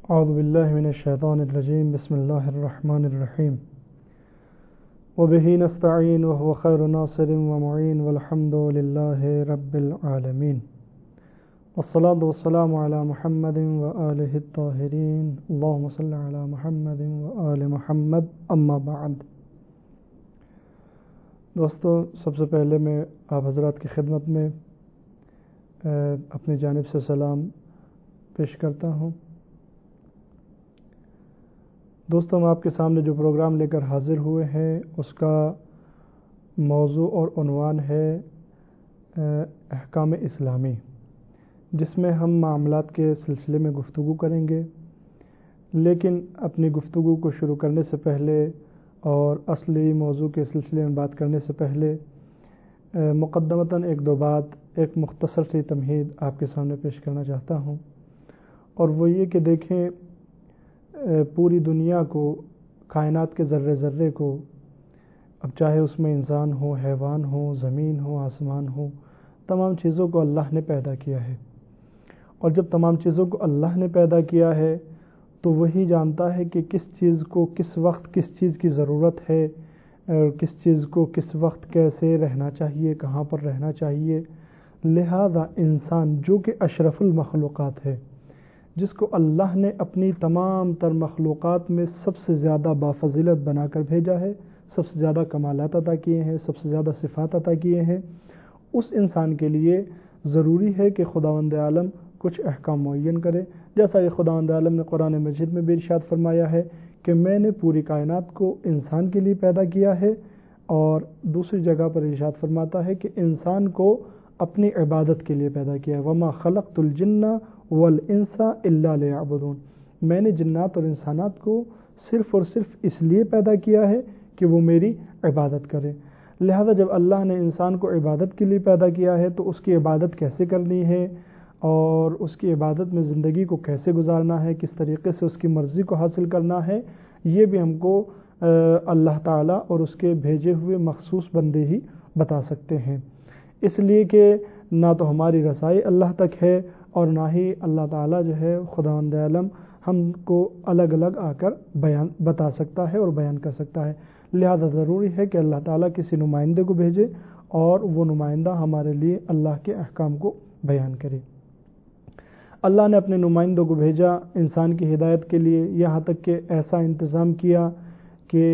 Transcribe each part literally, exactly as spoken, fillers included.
اعوذ باللہ من الشیطان الرجیم بسم اللہ الرحمن الرحیم وبہ نستعین وهو خیر ناصر ومعین والحمد للہ رب العالمین والصلاة والسلام علی محمد وآلہ الطاہرین اللہم صل علی محمد وآل محمد اما بعد۔ دوستو، سب سے پہلے میں آپ حضرات کی خدمت میں اپنی جانب سے سلام پیش کرتا ہوں۔ دوستوں، ہم آپ کے سامنے جو پروگرام لے کر حاضر ہوئے ہیں اس کا موضوع اور عنوان ہے احکام اسلامی، جس میں ہم معاملات کے سلسلے میں گفتگو کریں گے۔ لیکن اپنی گفتگو کو شروع کرنے سے پہلے اور اصلی موضوع کے سلسلے میں بات کرنے سے پہلے مقدمتاً ایک دو بات، ایک مختصر سی تمہید آپ کے سامنے پیش کرنا چاہتا ہوں، اور وہ یہ کہ دیکھیں پوری دنیا کو، کائنات کے ذرے ذرے کو، اب چاہے اس میں انسان ہو، حیوان ہو، زمین ہو، آسمان ہو، تمام چیزوں کو اللہ نے پیدا کیا ہے۔ اور جب تمام چیزوں کو اللہ نے پیدا کیا ہے تو وہی جانتا ہے کہ کس چیز کو کس وقت کس چیز کی ضرورت ہے، اور کس چیز کو کس وقت کیسے رہنا چاہیے، کہاں پر رہنا چاہیے۔ لہذا انسان جو کہ اشرف المخلوقات ہے، جس کو اللہ نے اپنی تمام تر مخلوقات میں سب سے زیادہ بافضیلت بنا کر بھیجا ہے، سب سے زیادہ کمالات عطا کیے ہیں، سب سے زیادہ صفات عطا کیے ہیں، اس انسان کے لیے ضروری ہے کہ خداوند عالم کچھ احکام معین کرے، جیسا کہ خداوند عالم نے قرآن مجید میں بھی ارشاد فرمایا ہے کہ میں نے پوری کائنات کو انسان کے لیے پیدا کیا ہے، اور دوسری جگہ پر ارشاد فرماتا ہے کہ انسان کو اپنی عبادت کے لیے پیدا کیا ہے۔ وَمَا خَلَقْتُ الْجِنَّ وَالْإِنسَ إِلَّا لِيَعْبُدُونَ، میں نے جنات اور انسانات کو صرف اور صرف اس لیے پیدا کیا ہے کہ وہ میری عبادت کریں۔ لہذا جب اللہ نے انسان کو عبادت کے لیے پیدا کیا ہے تو اس کی عبادت کیسے کرنی ہے، اور اس کی عبادت میں زندگی کو کیسے گزارنا ہے، کس طریقے سے اس کی مرضی کو حاصل کرنا ہے، یہ بھی ہم کو اللہ تعالیٰ اور اس کے بھیجے ہوئے مخصوص بندے ہی بتا سکتے ہیں۔ اس لیے کہ نہ تو ہماری رسائی اللہ تک ہے، اور نہ ہی اللہ تعالیٰ جو ہے خداوند عالم ہم کو الگ الگ آ کر بیان بتا سکتا ہے اور بیان کر سکتا ہے۔ لہذا ضروری ہے کہ اللہ تعالیٰ کسی نمائندے کو بھیجے اور وہ نمائندہ ہمارے لیے اللہ کے احکام کو بیان کرے۔ اللہ نے اپنے نمائندوں کو بھیجا انسان کی ہدایت کے لیے، یہاں تک کہ ایسا انتظام کیا کہ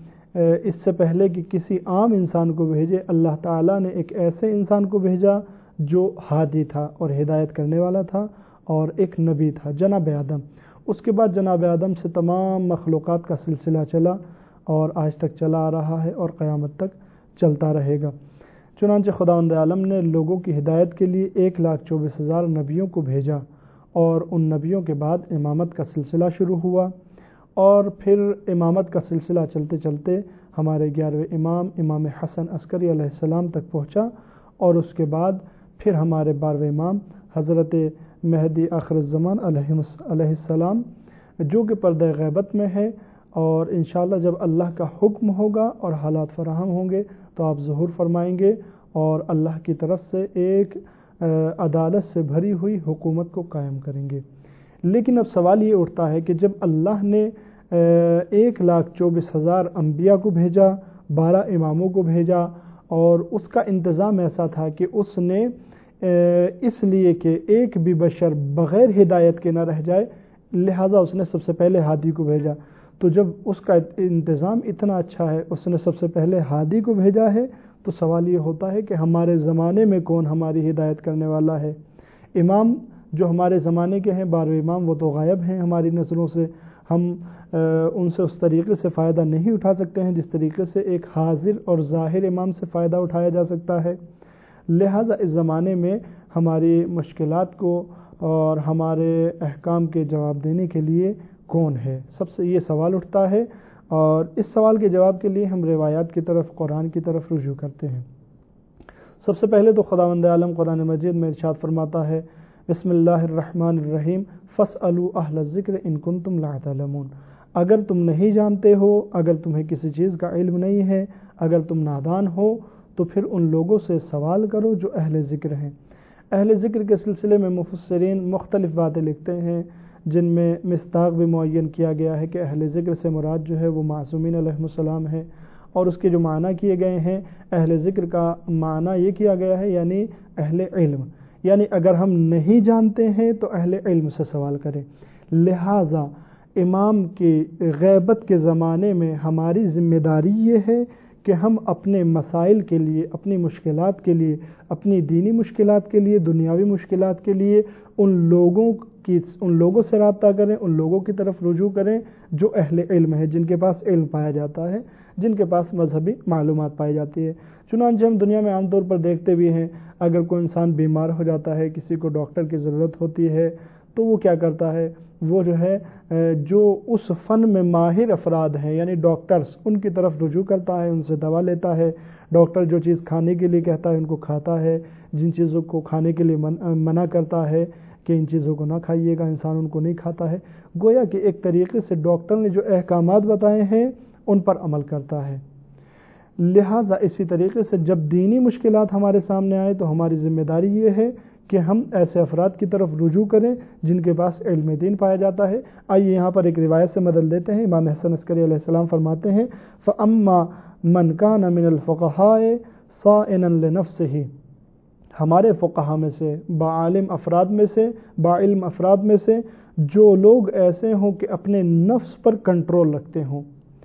اس سے پہلے کہ کسی عام انسان کو بھیجے، اللہ تعالیٰ نے ایک ایسے انسان کو بھیجا جو ہادی تھا اور ہدایت کرنے والا تھا، اور ایک نبی تھا، جناب آدم۔ اس کے بعد جناب آدم سے تمام مخلوقات کا سلسلہ چلا اور آج تک چلا آ رہا ہے اور قیامت تک چلتا رہے گا۔ چنانچہ خداوند عالم نے لوگوں کی ہدایت کے لیے ایک لاکھ چوبیس ہزار نبیوں کو بھیجا، اور ان نبیوں کے بعد امامت کا سلسلہ شروع ہوا، اور پھر امامت کا سلسلہ چلتے چلتے ہمارے گیارہویں امام امام حسن عسکری علیہ السلام تک پہنچا، اور اس کے بعد پھر ہمارے بارہویں امام حضرت مہدی آخر الزمان علیہ علیہ السلام، جو کہ پردہ غیبت میں ہے، اور انشاءاللہ جب اللہ کا حکم ہوگا اور حالات فراہم ہوں گے تو آپ ظہور فرمائیں گے اور اللہ کی طرف سے ایک عدالت سے بھری ہوئی حکومت کو قائم کریں گے۔ لیکن اب سوال یہ اٹھتا ہے کہ جب اللہ نے ایک لاکھ چوبیس ہزار انبیاء کو بھیجا، بارہ اماموں کو بھیجا، اور اس کا انتظام ایسا تھا کہ اس نے اس لیے کہ ایک بھی بشر بغیر ہدایت کے نہ رہ جائے، لہذا اس نے سب سے پہلے ہادی کو بھیجا۔ تو جب اس کا انتظام اتنا اچھا ہے، اس نے سب سے پہلے ہادی کو بھیجا ہے، تو سوال یہ ہوتا ہے کہ ہمارے زمانے میں کون ہماری ہدایت کرنے والا ہے؟ امام جو ہمارے زمانے کے ہیں، بارہویں امام، وہ تو غائب ہیں ہماری نظروں سے، ہم ان سے اس طریقے سے فائدہ نہیں اٹھا سکتے ہیں جس طریقے سے ایک حاضر اور ظاہر امام سے فائدہ اٹھایا جا سکتا ہے۔ لہذا اس زمانے میں ہماری مشکلات کو اور ہمارے احکام کے جواب دینے کے لیے کون ہے؟ سب سے یہ سوال اٹھتا ہے، اور اس سوال کے جواب کے لیے ہم روایات کی طرف، قرآن کی طرف رجوع کرتے ہیں۔ سب سے پہلے تو خداوند عالم قرآن مجید میں ارشاد فرماتا ہے، بسم اللہ الرحمن الرحیم، فاسألوا اہل الذکر ان کنتم لا تعلمون، اگر تم نہیں جانتے ہو، اگر تمہیں کسی چیز کا علم نہیں ہے، اگر تم نادان ہو، تو پھر ان لوگوں سے سوال کرو جو اہل ذکر ہیں۔ اہل ذکر کے سلسلے میں مفسرین مختلف باتیں لکھتے ہیں، جن میں مصداق بھی معین کیا گیا ہے کہ اہل ذکر سے مراد جو ہے وہ معصومین علیہ السلام ہے، اور اس کے جو معنی کیے گئے ہیں اہل ذکر کا معنی یہ کیا گیا ہے یعنی اہل علم، یعنی اگر ہم نہیں جانتے ہیں تو اہل علم سے سوال کریں۔ لہٰذا امام کی غیبت کے زمانے میں ہماری ذمہ داری یہ ہے کہ ہم اپنے مسائل کے لیے، اپنی مشکلات کے لیے، اپنی دینی مشکلات کے لیے، دنیاوی مشکلات کے لیے ان لوگوں کی ان لوگوں سے رابطہ کریں، ان لوگوں کی طرف رجوع کریں جو اہل علم ہے، جن کے پاس علم پایا جاتا ہے، جن کے پاس مذہبی معلومات پائی جاتی ہے۔ چنانچہ ہم دنیا میں عام طور پر دیکھتے بھی ہیں، اگر کوئی انسان بیمار ہو جاتا ہے، کسی کو ڈاکٹر کی ضرورت ہوتی ہے، تو وہ کیا کرتا ہے، وہ جو ہے جو اس فن میں ماہر افراد ہیں یعنی ڈاکٹرز، ان کی طرف رجوع کرتا ہے، ان سے دوا لیتا ہے۔ ڈاکٹر جو چیز کھانے کے لیے کہتا ہے ان کو کھاتا ہے، جن چیزوں کو کھانے کے لیے منع کرتا ہے کہ ان چیزوں کو نہ کھائیے گا، انسان ان کو نہیں کھاتا ہے۔ گویا کہ ایک طریقے سے ڈاکٹر نے جو احکامات بتائے ہیں ان پر عمل کرتا ہے۔ لہٰذا اسی طریقے سے جب دینی مشکلات ہمارے سامنے آئے تو ہماری ذمہ داری یہ ہے کہ ہم ایسے افراد کی طرف رجوع کریں جن کے پاس علم دین پایا جاتا ہے۔ آئیے یہاں پر ایک روایت سے مدد لیتے ہیں۔ امام حسن عسکری علیہ السلام فرماتے ہیں فَأَمَّا مَنْ كَانَ مِنَ الْفُقَهَاءِ صَائِنًا لِنَفْسِهِ، ہمارے فقہا میں سے، باعلم افراد میں سے، باعلم افراد میں سے جو لوگ ایسے ہوں کہ اپنے نفس پر کنٹرول رکھتے ہوں،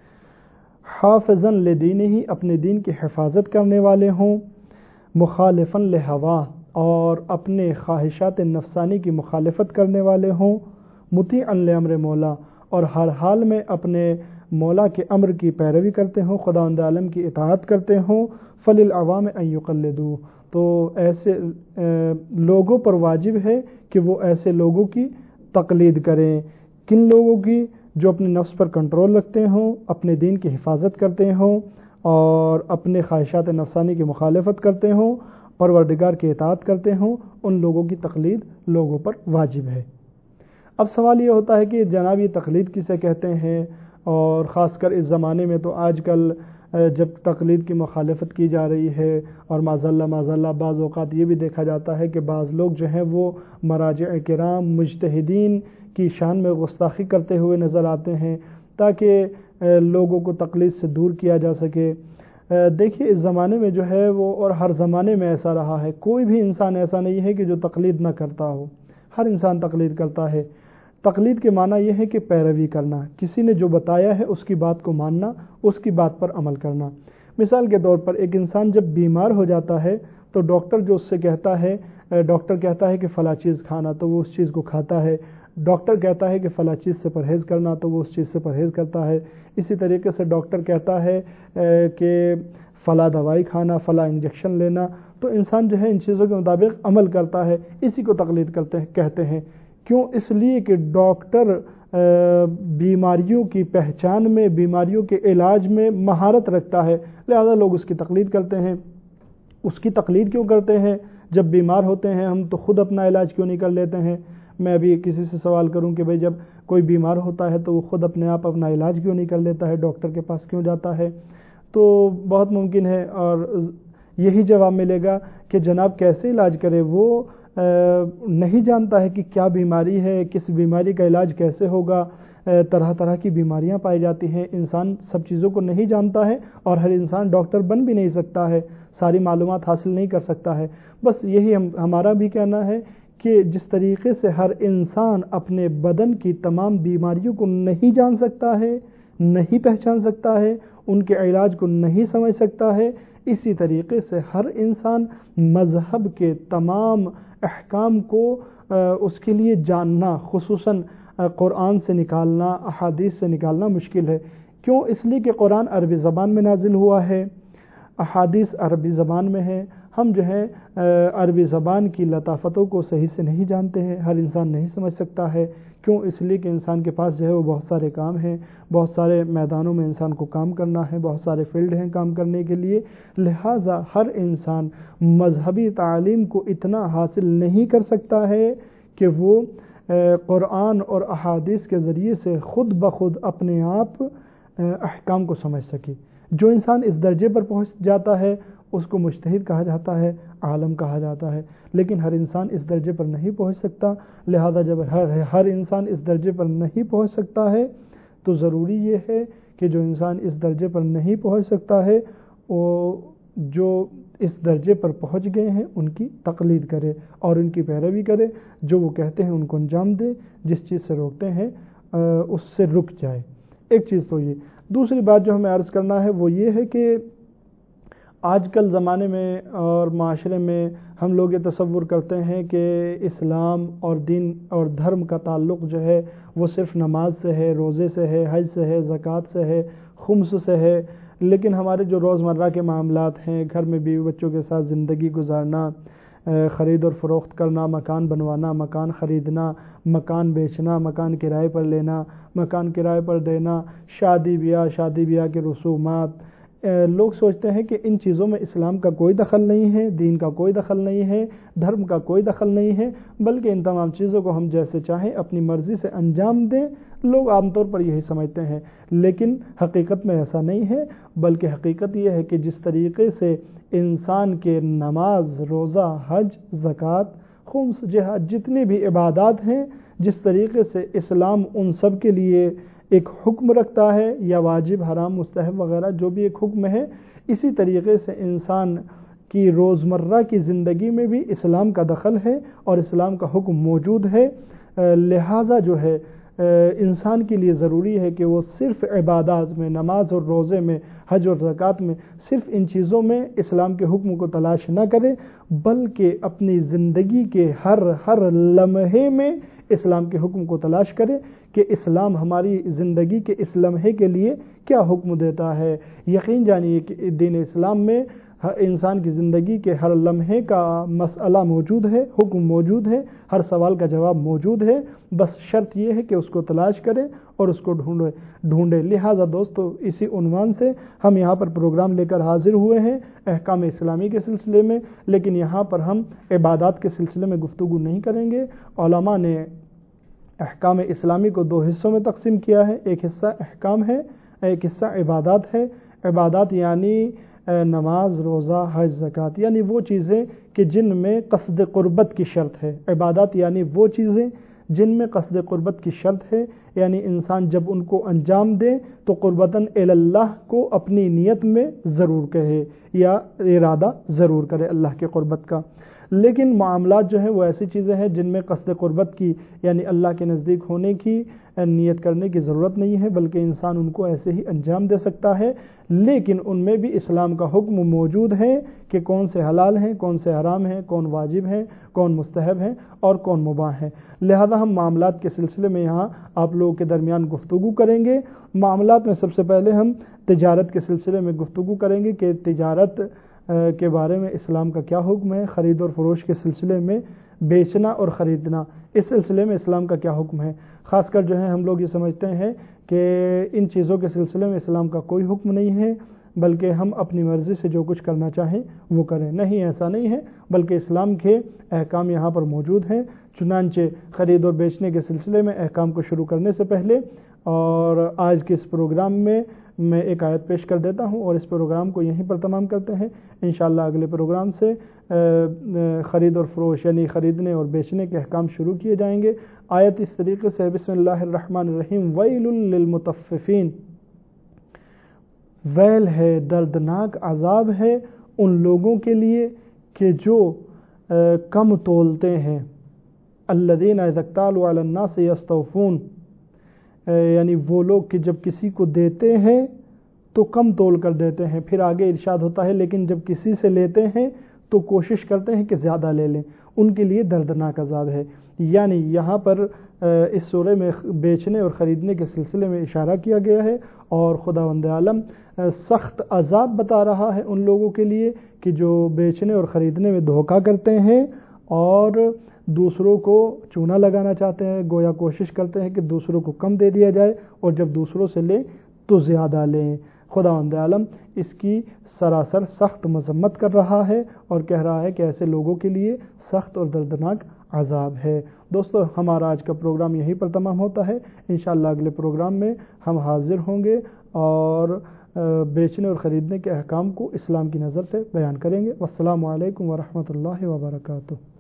حافظاً لدینہ، اپنے دین کی حفاظت کرنے والے ہوں، مخالفاً لہوا، اور اپنے خواہشات نفسانی کی مخالفت کرنے والے ہوں، مطیعاً لامر مولا، اور ہر حال میں اپنے مولا کے امر کی پیروی کرتے ہوں، خداوند عالم کی اطاعت کرتے ہوں، فللعوام ان یقلدوا، تو ایسے لوگوں پر واجب ہے کہ وہ ایسے لوگوں کی تقلید کریں۔ کن لوگوں کی؟ جو اپنے نفس پر کنٹرول رکھتے ہوں، اپنے دین کی حفاظت کرتے ہوں، اور اپنے خواہشات نفسانی کی مخالفت کرتے ہوں، پروردگار کی اطاعت کرتے ہوں، ان لوگوں کی تقلید لوگوں پر واجب ہے۔ اب سوال یہ ہوتا ہے کہ جناب یہ تقلید کسے کہتے ہیں، اور خاص کر اس زمانے میں تو آج کل جب تقلید کی مخالفت کی جا رہی ہے، اور معذاللہ معذاللہ بعض اوقات یہ بھی دیکھا جاتا ہے کہ بعض لوگ جو ہیں وہ مراجع کرام مجتہدین کی شان میں گستاخی کرتے ہوئے نظر آتے ہیں تاکہ لوگوں کو تقلید سے دور کیا جا سکے۔ دیکھیے اس زمانے میں جو ہے وہ، اور ہر زمانے میں ایسا رہا ہے، کوئی بھی انسان ایسا نہیں ہے کہ جو تقلید نہ کرتا ہو، ہر انسان تقلید کرتا ہے۔ تقلید کے معنی یہ ہے کہ پیروی کرنا، کسی نے جو بتایا ہے اس کی بات کو ماننا، اس کی بات پر عمل کرنا۔ مثال کے طور پر ایک انسان جب بیمار ہو جاتا ہے تو ڈاکٹر جو اس سے کہتا ہے، ڈاکٹر کہتا ہے کہ فلاں چیز کھانا تو وہ اس چیز کو کھاتا ہے، ڈاکٹر کہتا ہے کہ فلاں چیز سے پرہیز کرنا تو وہ اس چیز سے پرہیز کرتا ہے۔ اسی طریقے سے ڈاکٹر کہتا ہے کہ فلاں دوائی کھانا، فلاں انجیکشن لینا، تو انسان جو ہے ان چیزوں کے مطابق عمل کرتا ہے، اسی کو تقلید کرتے ہیں کہتے ہیں۔ کیوں؟ اس لیے کہ ڈاکٹر بیماریوں کی پہچان میں، بیماریوں کے علاج میں مہارت رکھتا ہے، لہذا لوگ اس کی تقلید کرتے ہیں۔ اس کی تقلید کیوں کرتے ہیں؟ جب بیمار ہوتے ہیں ہم تو خود اپنا علاج کیوں نہیں کر لیتے ہیں؟ میں ابھی کسی سے سوال کروں کہ بھئی جب کوئی بیمار ہوتا ہے تو وہ خود اپنے آپ اپنا علاج کیوں نہیں کر لیتا ہے، ڈاکٹر کے پاس کیوں جاتا ہے؟ تو بہت ممکن ہے اور یہی جواب ملے گا کہ جناب کیسے علاج کرے، وہ نہیں جانتا ہے کہ کیا بیماری ہے، کس بیماری کا علاج کیسے ہوگا، طرح طرح کی بیماریاں پائی جاتی ہیں، انسان سب چیزوں کو نہیں جانتا ہے، اور ہر انسان ڈاکٹر بن بھی نہیں سکتا ہے، ساری معلومات حاصل نہیں کر سکتا ہے۔ بس یہی ہم ہمارا بھی کہنا ہے کہ جس طریقے سے ہر انسان اپنے بدن کی تمام بیماریوں کو نہیں جان سکتا ہے، نہیں پہچان سکتا ہے، ان کے علاج کو نہیں سمجھ سکتا ہے، اسی طریقے سے ہر انسان مذہب کے تمام احکام کو اس کے لیے جاننا، خصوصاً قرآن سے نکالنا، احادیث سے نکالنا مشکل ہے۔ کیوں؟ اس لیے کہ قرآن عربی زبان میں نازل ہوا ہے، احادیث عربی زبان میں ہے، ہم جو ہے عربی زبان کی لطافتوں کو صحیح سے نہیں جانتے ہیں، ہر انسان نہیں سمجھ سکتا ہے۔ کیوں؟ اس لیے کہ انسان کے پاس جو ہے وہ بہت سارے کام ہیں، بہت سارے میدانوں میں انسان کو کام کرنا ہے، بہت سارے فیلڈ ہیں کام کرنے کے لیے، لہٰذا ہر انسان مذہبی تعلیم کو اتنا حاصل نہیں کر سکتا ہے کہ وہ قرآن اور احادیث کے ذریعے سے خود بخود اپنے آپ احکام کو سمجھ سکے۔ جو انسان اس درجے پر پہنچ جاتا ہے اس کو مجتہد کہا جاتا ہے، عالم کہا جاتا ہے، لیکن ہر انسان اس درجے پر نہیں پہنچ سکتا۔ لہذا جب ہر ہر انسان اس درجے پر نہیں پہنچ سکتا ہے تو ضروری یہ ہے کہ جو انسان اس درجے پر نہیں پہنچ سکتا ہے وہ جو اس درجے پر پہنچ گئے ہیں ان کی تقلید کرے اور ان کی پیروی کرے، جو وہ کہتے ہیں ان کو انجام دے، جس چیز سے روکتے ہیں اس سے رک جائے۔ ایک چیز تو یہ۔ دوسری بات جو ہمیں عرض کرنا ہے وہ یہ ہے کہ آج کل زمانے میں اور معاشرے میں ہم لوگ یہ تصور کرتے ہیں کہ اسلام اور دین اور دھرم کا تعلق جو ہے وہ صرف نماز سے ہے، روزے سے ہے، حج سے ہے، زکوٰۃ سے ہے، خمس سے ہے، لیکن ہمارے جو روزمرہ کے معاملات ہیں، گھر میں بیوی بچوں کے ساتھ زندگی گزارنا، خرید اور فروخت کرنا، مکان بنوانا، مکان خریدنا، مکان بیچنا، مکان کرائے پر لینا، مکان کرائے پر دینا، شادی بیاہ شادی بیاہ کے رسومات، لوگ سوچتے ہیں کہ ان چیزوں میں اسلام کا کوئی دخل نہیں ہے، دین کا کوئی دخل نہیں ہے، دھرم کا کوئی دخل نہیں ہے، بلکہ ان تمام چیزوں کو ہم جیسے چاہیں اپنی مرضی سے انجام دیں۔ لوگ عام طور پر یہی سمجھتے ہیں، لیکن حقیقت میں ایسا نہیں ہے، بلکہ حقیقت یہ ہے کہ جس طریقے سے انسان کے نماز، روزہ، حج، زکوٰۃ، خمس، جہاد، جتنی بھی عبادات ہیں، جس طریقے سے اسلام ان سب کے لیے ایک حکم رکھتا ہے یا واجب، حرام، مستحب وغیرہ جو بھی ایک حکم ہے، اسی طریقے سے انسان کی روزمرہ کی زندگی میں بھی اسلام کا دخل ہے اور اسلام کا حکم موجود ہے۔ لہٰذا جو ہے انسان کے لیے ضروری ہے کہ وہ صرف عبادات میں، نماز اور روزے میں، حج اور زکوٰۃ میں، صرف ان چیزوں میں اسلام کے حکم کو تلاش نہ کرے، بلکہ اپنی زندگی کے ہر ہر لمحے میں اسلام کے حکم کو تلاش کرے کہ اسلام ہماری زندگی کے اس لمحے کے لیے کیا حکم دیتا ہے۔ یقین جانیے کہ دین اسلام میں انسان کی زندگی کے ہر لمحے کا مسئلہ موجود ہے، حکم موجود ہے، ہر سوال کا جواب موجود ہے، بس شرط یہ ہے کہ اس کو تلاش کرے اور اس کو ڈھونڈے ڈھونڈے لہٰذا دوستو، اسی عنوان سے ہم یہاں پر پروگرام لے کر حاضر ہوئے ہیں احکام اسلامی کے سلسلے میں، لیکن یہاں پر ہم عبادات کے سلسلے میں گفتگو نہیں کریں گے۔ علماء نے احکام اسلامی کو دو حصوں میں تقسیم کیا ہے، ایک حصہ احکام ہے، ایک حصہ عبادات ہے۔ عبادات یعنی نماز، روزہ، حج، زکوٰۃ، یعنی وہ چیزیں کہ جن میں قصد قربت کی شرط ہے۔ عبادات یعنی وہ چیزیں جن میں قصد قربت کی شرط ہے، یعنی انسان جب ان کو انجام دے تو قربتاً اللہ کو اپنی نیت میں ضرور کہے یا ارادہ ضرور کرے اللہ کے قربت کا۔ لیکن معاملات جو ہیں وہ ایسی چیزیں ہیں جن میں قصد قربت کی یعنی اللہ کے نزدیک ہونے کی نیت کرنے کی ضرورت نہیں ہے، بلکہ انسان ان کو ایسے ہی انجام دے سکتا ہے، لیکن ان میں بھی اسلام کا حکم موجود ہے کہ کون سے حلال ہیں، کون سے حرام ہیں، کون واجب ہیں، کون مستحب ہیں اور کون مباح ہیں۔ لہذا ہم معاملات کے سلسلے میں یہاں آپ لوگوں کے درمیان گفتگو کریں گے۔ معاملات میں سب سے پہلے ہم تجارت کے سلسلے میں گفتگو کریں گے کہ تجارت کے بارے میں اسلام کا کیا حکم ہے، خرید اور فروش کے سلسلے میں بیچنا اور خریدنا، اس سلسلے میں اسلام کا کیا حکم ہے۔ خاص کر جو ہے ہم لوگ یہ سمجھتے ہیں کہ ان چیزوں کے سلسلے میں اسلام کا کوئی حکم نہیں ہے، بلکہ ہم اپنی مرضی سے جو کچھ کرنا چاہیں وہ کریں۔ نہیں، ایسا نہیں ہے، بلکہ اسلام کے احکام یہاں پر موجود ہیں۔ چنانچہ خرید اور بیچنے کے سلسلے میں احکام کو شروع کرنے سے پہلے اور آج کے اس پروگرام میں میں ایک آیت پیش کر دیتا ہوں اور اس پروگرام کو یہیں پر تمام کرتے ہیں۔ انشاءاللہ اگلے پروگرام سے خرید اور فروش یعنی خریدنے اور بیچنے کے احکام شروع کیے جائیں گے۔ آیت اس طریقے سے، بسم اللہ الرحمن الرحیم، ویل للمطففین، ویل ہے، دردناک عذاب ہے ان لوگوں کے لیے کہ جو کم تولتے ہیں۔ الذین اذا اکتالوا علی الناس یستوفون، یعنی وہ لوگ کہ جب کسی کو دیتے ہیں تو کم تول کر دیتے ہیں۔ پھر آگے ارشاد ہوتا ہے لیکن جب کسی سے لیتے ہیں تو کوشش کرتے ہیں کہ زیادہ لے لیں، ان کے لیے دردناک عذاب ہے۔ یعنی یہاں پر اس سورہ میں بیچنے اور خریدنے کے سلسلے میں اشارہ کیا گیا ہے اور خداوند عالم سخت عذاب بتا رہا ہے ان لوگوں کے لیے کہ جو بیچنے اور خریدنے میں دھوکہ کرتے ہیں اور دوسروں کو چونا لگانا چاہتے ہیں، گویا کوشش کرتے ہیں کہ دوسروں کو کم دے دیا جائے اور جب دوسروں سے لیں تو زیادہ لیں۔ خداوند عالم اس کی سراسر سخت مذمت کر رہا ہے اور کہہ رہا ہے کہ ایسے لوگوں کے لیے سخت اور دردناک عذاب ہے۔ دوستو، ہمارا آج کا پروگرام یہیں پر تمام ہوتا ہے۔ انشاءاللہ اگلے پروگرام میں ہم حاضر ہوں گے اور بیچنے اور خریدنے کے احکام کو اسلام کی نظر سے بیان کریں گے۔ والسلام علیکم ورحمۃ اللہ وبرکاتہ۔